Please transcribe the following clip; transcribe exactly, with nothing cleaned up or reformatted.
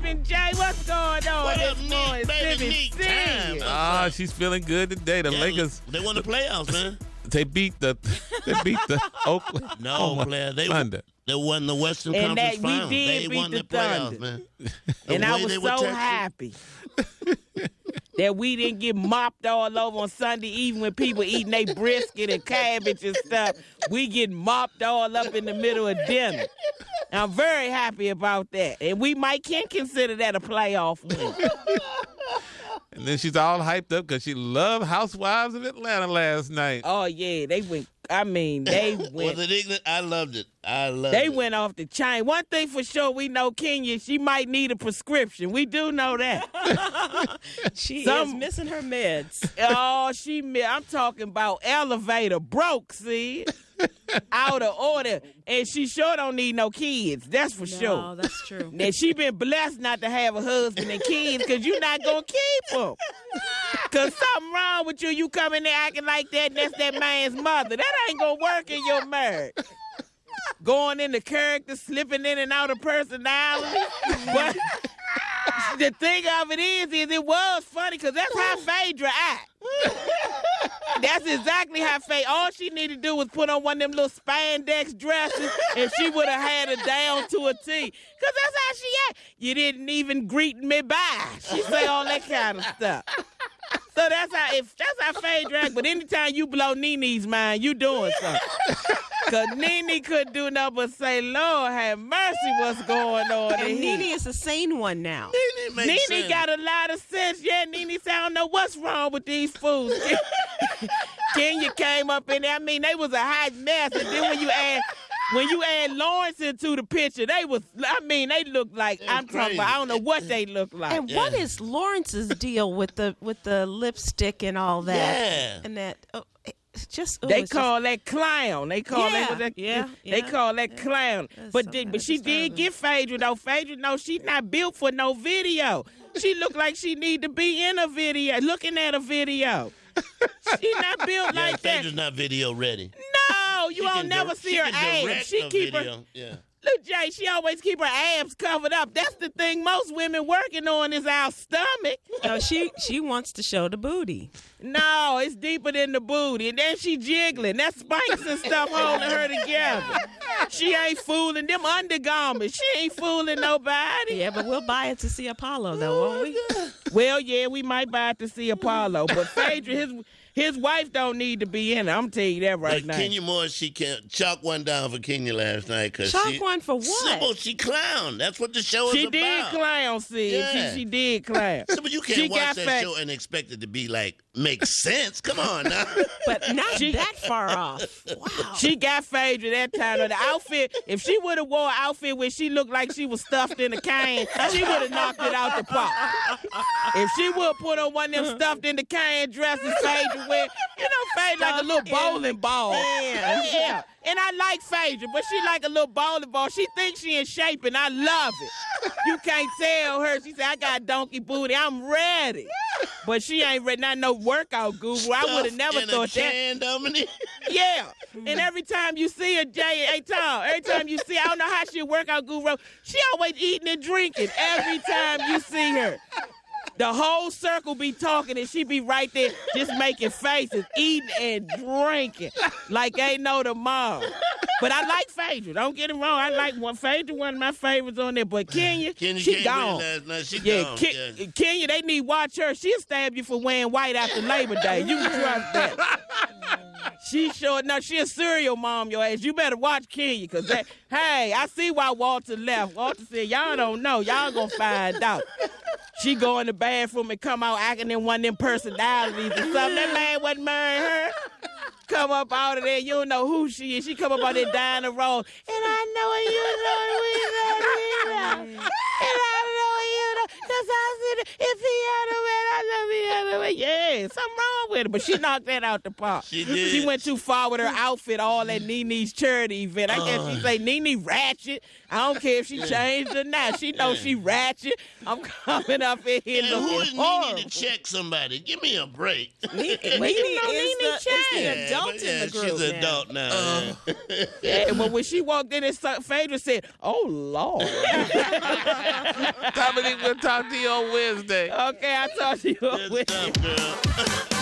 Sipping J, what's going on What this up, morning? Nick, baby, Sipping Nick Senior. time. Ah, she's feeling good today. The Yeah, Lakers, They won the playoffs, man. they beat the they beat the Oakland. No, player. They Thunder. They won the Western And Conference that we Finals. did They beat won the the playoffs, Thunder. man. And The I way was they were so texting- happy that we didn't get mopped all over on Sunday, even when people eating their brisket and cabbage and stuff. We get mopped all up in the middle of dinner. And I'm very happy about that. And we might can consider that a playoff win. And then she's all hyped up because she loved Housewives of Atlanta last night. Oh, yeah, they went, I mean, they Was went. it ignorant? I loved it. I loved They it. went off the chain. One thing for sure, we know Kenya, she might need a prescription. We do know that. She Some- is missing her meds. Oh, she, mi- I'm talking about elevator broke, see? Out of order. And she sure don't need no kids. That's for No, sure. that's true. Now, she been blessed not to have a husband and kids because you're not going to keep them. Because something wrong with you. You come in there acting like that, and that's that man's mother. That ain't going to work in your marriage. Going into character, slipping in and out of personality. But the thing of it is, is it was funny because that's how Phaedra act. That's exactly how Faye. All she needed to do was put on one of them little spandex dresses, and she would have had it down to a T. Cause that's how she act. You didn't even greet me bye. She say all that kind of stuff. So that's how if that's how Phaedra act. But anytime you blow Nene's mind, you doing something. Cause Nene couldn't do nothing but say, "Lord have mercy, what's going on?" in And here?" Nene is the sane one now. It makes Nene sense. got a lot of sense. Yeah, Nene said, I don't know what's wrong with these fools. Kenya came up in there. I mean, they was a hot mess. And then when you add when you add Lawrence into the picture, they was, I mean, they looked like, It's I'm talking crazy. about, I don't know what they look like. And what is Lawrence's deal with the with the lipstick and all that? Yeah. And that oh, it's just oh, They it's call that clown. They call Yeah, that, that yeah, They yeah, call that yeah. clown. That's But so did, kinda but she did disturbing. get Phaedra though. Phaedra, no, she's not built for no video. She looked like she need to be in a video, looking at a video. She not built Yeah, like that. Phaedra's not video ready. No, you She won't can never dir- see she her can abs. direct She a keep her. video. Yeah. Look, Jay, she always keep her abs covered up. That's the thing most women working on is our stomach. No, she she wants to show the booty. No, it's deeper than the booty. And then she jiggling. That's spikes and stuff holding her together. She ain't fooling them undergarments. She ain't fooling nobody. Yeah, but we'll buy it to see Apollo though, won't we? Well, yeah, we might buy it to see Apollo. But Phaedra, his his wife don't need to be in it. I'm telling you that right But now. Kenya Moore, she can't chalk one down for Kenya last night because Chalk she one for what? Simple, she clown. That's what the show She is did about. clown, see. Yeah. She, she did clown. So, but you can't She watch got that fat- show and expect it to be like make sense. Come on now. But not She- that far off. Wow. She got Phaedra that time. The outfit, if she would have wore an outfit where she looked like she was stuffed in a can, she would have knocked it out the park. If she would have put on one of them stuffed in the can dresses Phaedra wear, you know, Phaedra like a little Stuffed in bowling ball. can. Yeah. And I like Phaedra, but she like a little bowling ball. She thinks she in shape, and I love it. You can't tell her. She said, I got donkey booty. I'm ready. But she ain't ready. Not no workout guru. I would have never in thought a that. can, Dominique. Yeah. And every time you see her, Jay, hey, Tom, every time you see her, I don't know how she a workout guru. She always eating and drinking every time you see her. The whole circle be talking and she be right there just making faces, eating and drinking like ain't no tomorrow. But I like Phaedra. Don't get it wrong. I like one. Phaedra, one of my favorites on there. But Kenya, Kenya she came gone. in last night. She Yeah, gone. Ke- yeah. Kenya, they need to watch her. She'll stab you for wearing white after Labor Day. You can trust that. She sure enough, she a serial mom, your ass. You better watch Kenya, because, that, hey, I see why Walter left. Walter said, y'all don't know. Y'all gonna find out. She go in the bathroom and come out acting in one of them personalities or something. That man wasn't marrying her. Come up out of there, you don't know who she is. She come up out there dying the road. And I know you know we know we know. And I know you know. Because I said, if he had a man, I love he had a man. Yeah, Yeah, something wrong with her. But she knocked that out the park. She did. She went too far with her outfit, all at Nene's charity event. I guess she say, Nene ratchet. I don't care if she changed or not. She knows she ratchet. I'm coming up in here And who looking is horrible. Nene to check somebody? Give me a break. Nene, Well, Nene you know is, Nene the, is the changed. adult but in yeah, the group she's an now. adult now. yeah. Yeah, but when she walked in, and Phaedra said, oh, Lord. Dominique, we'll talk to you on Wednesday. Okay, I talked to you. Good stuff, girl.